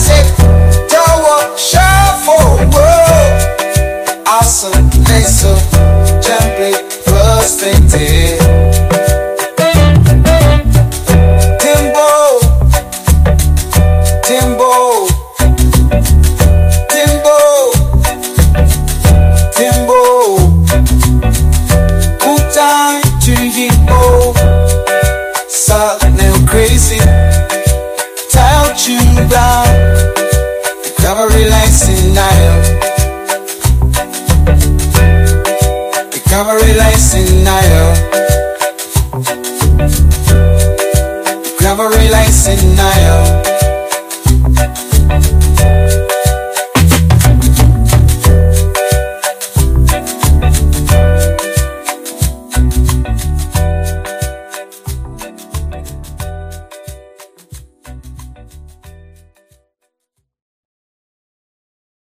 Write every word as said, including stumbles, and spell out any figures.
take Tower Shuffle World Awesome place of gently frustrated Timbo Timbo Timbo Timbo Good time to Timbo Silent crazy Tile tune down Recovery lights in Nile Recovery lights in Nile Recovery lights in Nile